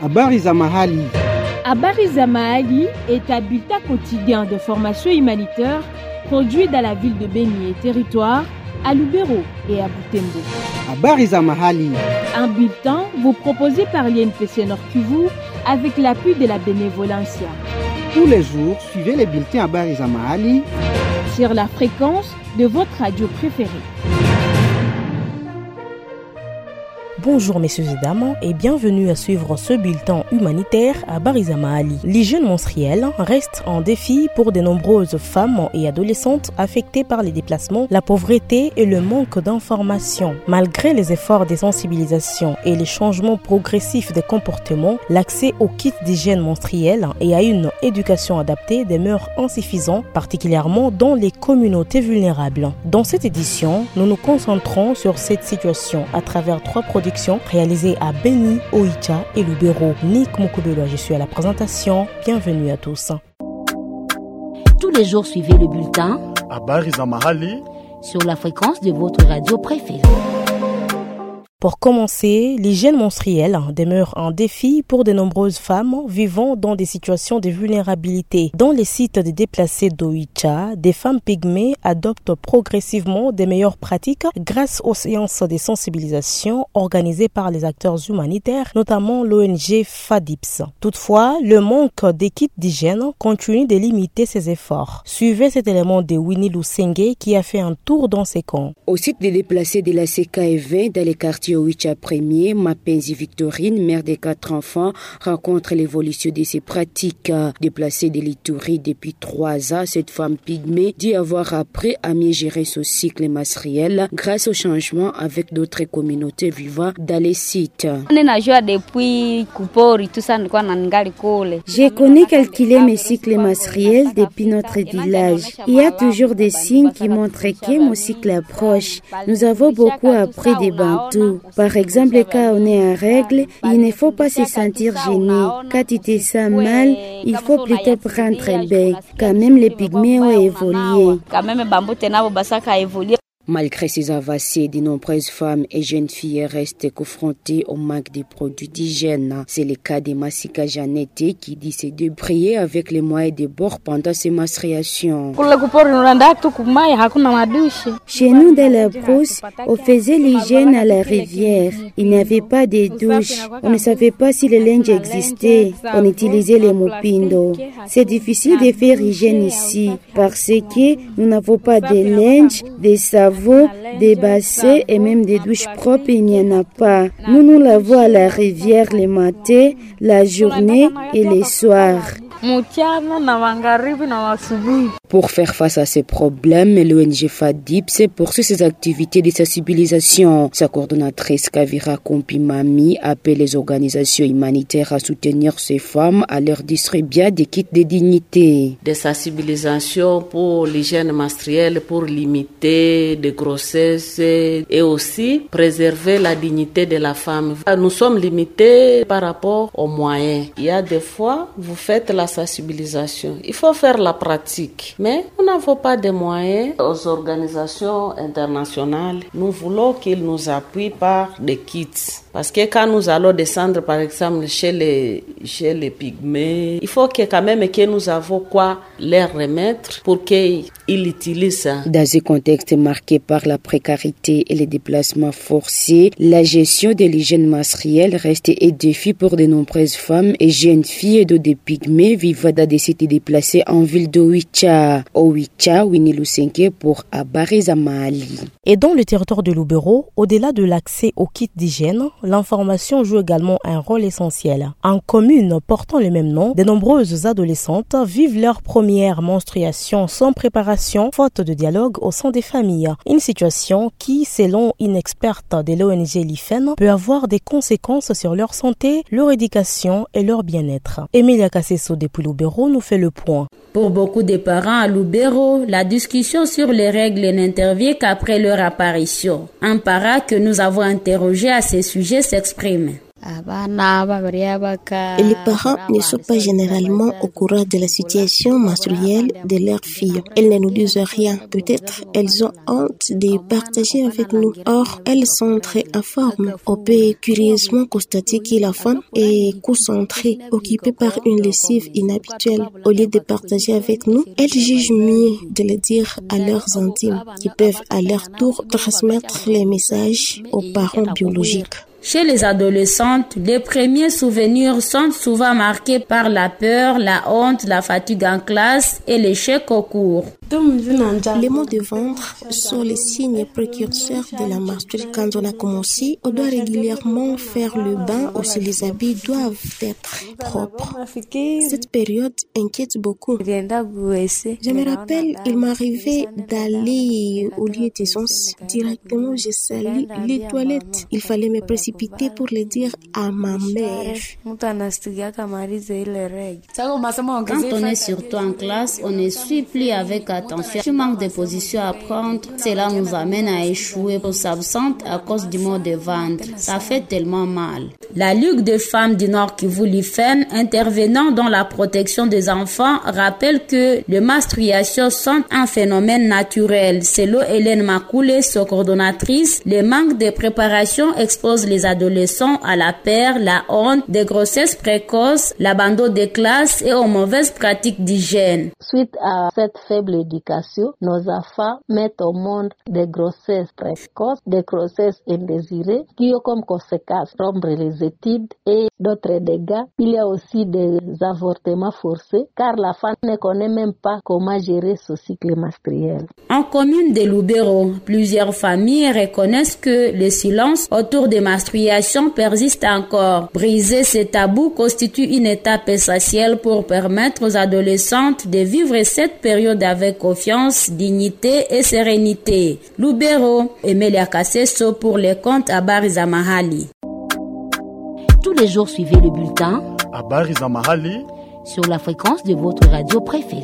Habari za mahali. Habari za mahali est un bulletin quotidien de formation humanitaire produit dans la ville de Beni et territoire, à Lubero et à Butembo. Habari za mahali. Un bulletin vous proposé par l'INPC Nord Kivu avec l'appui de la Bénévolencia. Tous les jours, suivez les bulletins Habari za mahali sur la fréquence de votre radio préférée. Bonjour messieurs et dames et bienvenue à suivre ce bulletin humanitaire à Habari za mahali. L'hygiène menstruelle reste un défi pour de nombreuses femmes et adolescentes affectées par les déplacements, la pauvreté et le manque d'informations. Malgré les efforts de sensibilisation et les changements progressifs des comportements, l'accès aux kits d'hygiène menstruelle et à une éducation adaptée demeure insuffisant, particulièrement dans les communautés vulnérables. Dans cette édition, nous nous concentrons sur cette situation à travers 3 productions réalisées à Beni, Oicha et Lubero. Nick Mukobelo, je suis à la présentation. Bienvenue à tous. Tous les jours, suivez le bulletin Habari za mahali sur la fréquence de votre radio préférée. Pour commencer, l'hygiène menstruelle demeure un défi pour de nombreuses femmes vivant dans des situations de vulnérabilité. Dans les sites de déplacés d'Oicha, des femmes pygmées adoptent progressivement des meilleures pratiques grâce aux séances de sensibilisation organisées par les acteurs humanitaires, notamment l'ONG FADIPS. Toutefois, le manque des kits d'hygiène continue de limiter ces efforts. Suivez cet élément de Winnie Lusenge qui a fait un tour dans ces camps. Au site des déplacés de la CKEV dans les quartiers Oicha Premier, Mapenzi Victorine, mère des 4 enfants, rencontre l'évolution de ses pratiques. Déplacée de l'Ituri depuis 3 ans, cette femme pygmée dit avoir appris à mieux gérer son cycle menstruel grâce au changement avec d'autres communautés vivant dans les sites. Je connais calculer mes cycles menstruels depuis notre village. Il y a toujours des signes qui montrent que mon cycle approche. Nous avons beaucoup appris des Bantous. Par exemple, quand on est en règle, il ne faut pas se sentir gêné. Quand tu te sens mal, il faut plutôt prendre un bain. Quand même, les pygmées ont évolué. Malgré ces avancées, de nombreuses femmes et jeunes filles restent confrontées au manque de produits d'hygiène. C'est le cas de Massika Janete qui dit se débrouiller avec les moyens de bord pendant ses menstruations. Chez nous, dans la brousse, on faisait l'hygiène à la rivière. Il n'y avait pas de douche. On ne savait pas si le linge existait. On utilisait les mopindo. C'est difficile de faire hygiène ici parce que nous n'avons pas de linge, de savon, des bassins et même des douches propres, il n'y en a pas. Nous lavons à la rivière les matins, la journée et les soirs. Pour faire face à ces problèmes, l'ONG FADIPS poursuit ses activités de sensibilisation. Sa coordonnatrice Kavira Kompimami appelle les organisations humanitaires à soutenir ces femmes à leur distribuer des kits de dignité. Des sensibilisations pour l'hygiène menstruelle, pour limiter des grossesses et aussi préserver la dignité de la femme. Nous sommes limités par rapport aux moyens. Il y a des fois, vous faites la sensibilisation. Il faut faire la pratique. Mais nous n'avons pas de moyens. Aux organisations internationales, nous voulons qu'ils nous appuient par des kits. Parce que quand nous allons descendre, par exemple, chez les pygmées, il faut que quand même que nous avons quoi leur remettre pour qu'ils utilisent ça. Dans ce contexte marqué par la précarité et les déplacements forcés, la gestion de l'hygiène menstruelle reste un défi pour de nombreuses femmes et jeunes filles de des pygmées vivant dans des sites déplacés en ville d'Oicha. Oicha, Winnie Lusenge pour Habari za mahali. Et dans le territoire de Lubero, au-delà de l'accès aux kits d'hygiène, l'information joue également un rôle essentiel. En commune portant le même nom, de nombreuses adolescentes vivent leur première menstruation sans préparation, faute de dialogue au sein des familles. Une situation qui, selon une experte de l'ONG Lifen, peut avoir des conséquences sur leur santé, leur éducation et leur bien-être. Emilia Kasseso depuis Lubero nous fait le point. Pour beaucoup de parents à Lubero, la discussion sur les règles n'intervient qu'après leur apparition. Un parent que nous avons interrogé à ce sujet s'exprime. Les parents ne sont pas généralement au courant de la situation menstruelle de leurs filles. Elles ne nous disent rien. Peut-être elles ont honte de partager avec nous. Or, elles sont très informes. On peut curieusement constater que la femme est concentrée, occupée par une lessive inhabituelle. Au lieu de partager avec nous, elles jugent mieux de le dire à leurs intimes, qui peuvent à leur tour transmettre les messages aux parents biologiques. Chez les adolescentes, les premiers souvenirs sont souvent marqués par la peur, la honte, la fatigue en classe et l'échec au cours. Les maux de ventre sont les signes précurseurs de la menstruation. Quand on a commencé, on doit régulièrement faire le bain ou si les habits doivent être propres. Cette période inquiète beaucoup. Je me rappelle, il m'arrivait d'aller au lieu d'essence. Directement, je salis les toilettes. Il fallait me précipiter pour le dire à ma mère. Quand on est surtout en classe, on ne suit plus avec attention. Tu manques de positions à prendre. Cela nous amène à échouer pour s'absenter à cause du maux de ventre. Ça fait tellement mal. La Ligue des femmes du Nord Kivu Lifen, intervenant dans la protection des enfants, rappelle que les menstruations sont un phénomène naturel. Selon Hélène Makoulé, sa coordonnatrice, le manque de préparation expose les adolescents à la peur, la honte, des grossesses précoces, l'abandon des classes et aux mauvaises pratiques d'hygiène. Suite à cette faible éducation, nos enfants mettent au monde des grossesses précoces, des grossesses indésirées qui ont comme conséquence rompre les études et d'autres dégâts. Il y a aussi des avortements forcés car la femme ne connaît même pas comment gérer ce cycle menstruel. En commune de Lubero, plusieurs familles reconnaissent que le silence autour des menstruations persiste encore. Briser ces tabous constitue une étape essentielle pour permettre aux adolescentes de vivre cette période avec confiance, dignité et sérénité. Lubero, Emelia Kasseso pour les comptes Habari za Mahali. Tous les jours, suivez le bulletin Habari za Mahali sur la fréquence de votre radio préférée.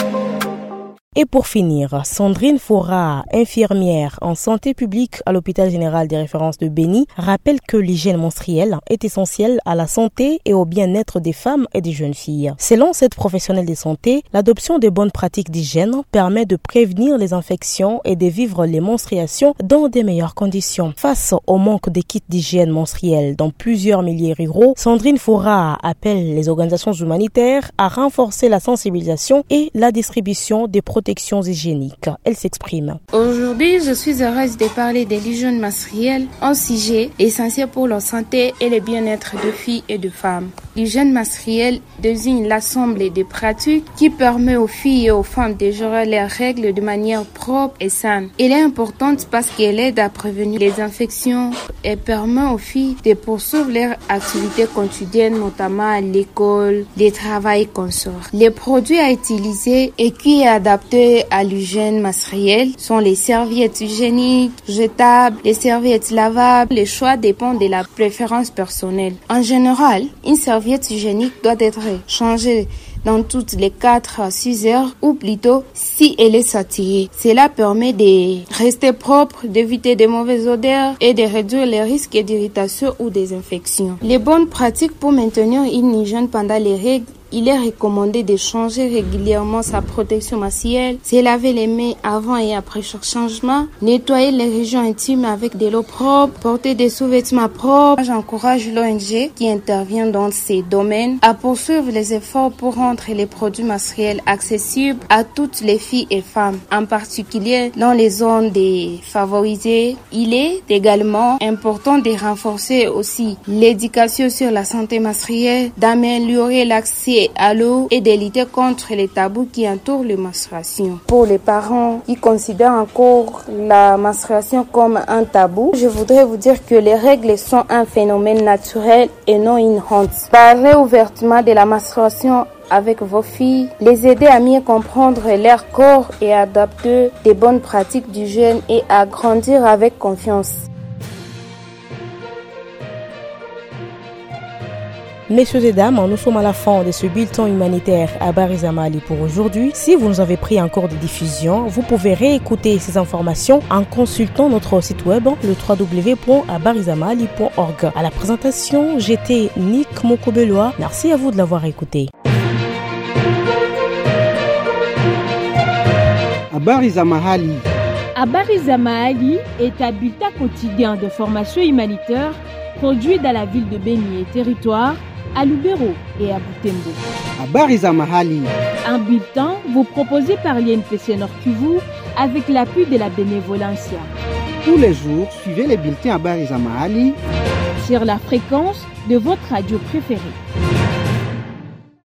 Et pour finir, Sandrine Fora, infirmière en santé publique à l'hôpital général des références de Béni, rappelle que l'hygiène menstruelle est essentielle à la santé et au bien-être des femmes et des jeunes filles. Selon cette professionnelle de santé, l'adoption de bonnes pratiques d'hygiène permet de prévenir les infections et de vivre les menstruations dans des meilleures conditions. Face au manque de kits d'hygiène menstruelle dans plusieurs milieux ruraux, Sandrine Fora appelle les organisations humanitaires à renforcer la sensibilisation et la distribution des protections hygiéniques. Elle s'exprime. Aujourd'hui, je suis heureuse de parler de l'hygiène menstruelle, un sujet essentiel pour la santé et le bien-être de filles et de femmes. L'hygiène menstruelle désigne l'ensemble des pratiques qui permet aux filles et aux femmes de gérer leurs règles de manière propre et saine. Elle est importante parce qu'elle aide à prévenir les infections et permet aux filles de poursuivre leurs activités quotidiennes, notamment à l'école, le travail consort. Les produits à utiliser et qui est adapté à l'hygiène menstruelle sont les serviettes hygiéniques, jetables, les serviettes lavables. Le choix dépend de la préférence personnelle. En général, une serviette hygiénique doit être changée dans toutes les 4 à 6 heures ou plutôt si elle est saturée. Cela permet de rester propre, d'éviter de mauvaises odeurs et de réduire les risques d'irritation ou des infections. Les bonnes pratiques pour maintenir une hygiène pendant les règles. Il est recommandé de changer régulièrement sa protection menstruelle, se laver les mains avant et après chaque changement, nettoyer les régions intimes avec de l'eau propre, porter des sous-vêtements propres. J'encourage l'ONG qui intervient dans ces domaines à poursuivre les efforts pour rendre les produits menstruels accessibles à toutes les filles et femmes, en particulier dans les zones défavorisées. Il est également important de renforcer aussi l'éducation sur la santé menstruelle, d'améliorer l'accès à l'eau et de lutter contre les tabous qui entourent les menstruations. Pour les parents qui considèrent encore la menstruation comme un tabou, je voudrais vous dire que les règles sont un phénomène naturel et non une honte. Parlez ouvertement de la menstruation avec vos filles, les aider à mieux comprendre leur corps et à adapter des bonnes pratiques d'hygiène et à grandir avec confiance. Messieurs et dames, nous sommes à la fin de ce bulletin humanitaire à Barizamali pour aujourd'hui. Si vous nous avez pris en cours de diffusion, vous pouvez réécouter ces informations en consultant notre site web le www.barizamali.org. À la présentation, j'étais Nick Mokobeloa. Merci à vous de l'avoir écouté. Habari za mahali. Habari za mahali est un bulletin quotidien de formation humanitaire produit dans la ville de Beni et territoire, à Lubero et à Butembo. Habari za mahali. Un bulletin vous proposé par l'INPC Nord Kivu avec l'appui de la Bénévolencia. Tous les jours, suivez les bulletins Habari za mahali sur la fréquence de votre radio préférée.